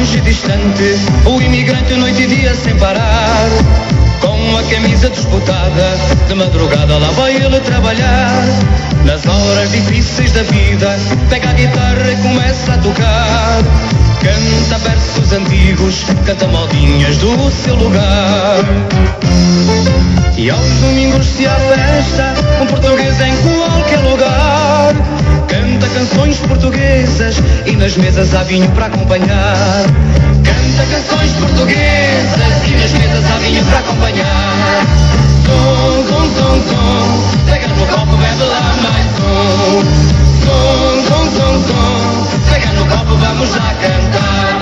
longe e distante, o imigrante noite e dia sem parar. Com a camisa desbotada, de madrugada lá vai ele trabalhar. Nas horas difíceis da vida, pega a guitarra e começa a tocar. Canta versos antigos, canta modinhas do seu lugar. E aos domingos se há festa, um português em qualquer lugar. Canta canções portuguesas e nas mesas há vinho para acompanhar. Canta canções portuguesas e nas mesas há vinho para acompanhar. Tom, tom, tom, tom, pega no copo, bebe lá mais um. Tom, tom, tom, tom, pega no copo, vamos lá cantar.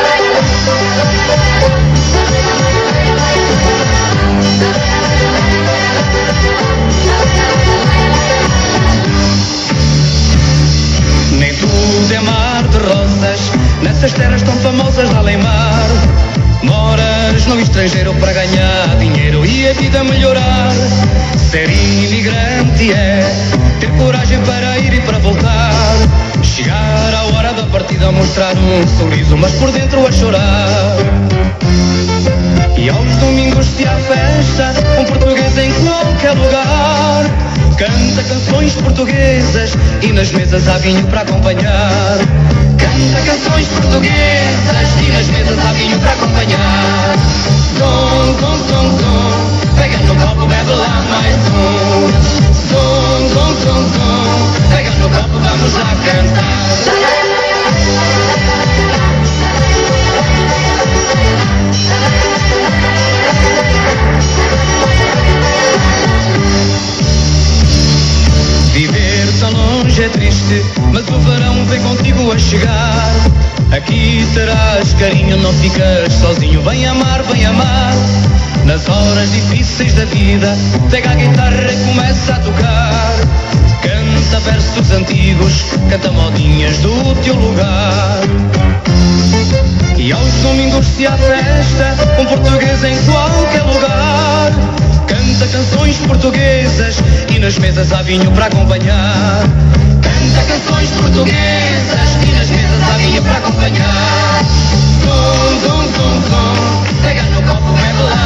Nem tudo é mar de rosas, nessas terras tão famosas de além-mar. Moras no estrangeiro para ganhar dinheiro e a vida melhorar. Ser imigrante é ter coragem para ir e para voltar. Chegar à hora da partida, mostrar um sorriso, mas por dentro a chorar. E aos domingos se há festa, um português em qualquer lugar. Canta canções portuguesas e nas mesas há vinho para acompanhar. Canta canções portuguesas e nas mesas há vinho para acompanhar. Tom, tom, tom, tom, pega no copo, bebe lá mais um. Tom, tom, tom, tom, pega no copo, vamos lá cantar. Viver tão longe é triste, mas o verão vem contigo a chegar. Aqui terás carinho, não ficas sozinho, vem amar, vem amar. Nas horas difíceis da vida, pega a guitarra e começa a tocar. Canta versos antigos, canta modinhas do teu lugar. E aos domingos se há festa, um português em qualquer lugar. Canta canções portuguesas e nas mesas há vinho para acompanhar. Canta canções portuguesas e nas mesas há vinho para acompanhar. Tom, tom, tom, tom, pega no copo, bebe lá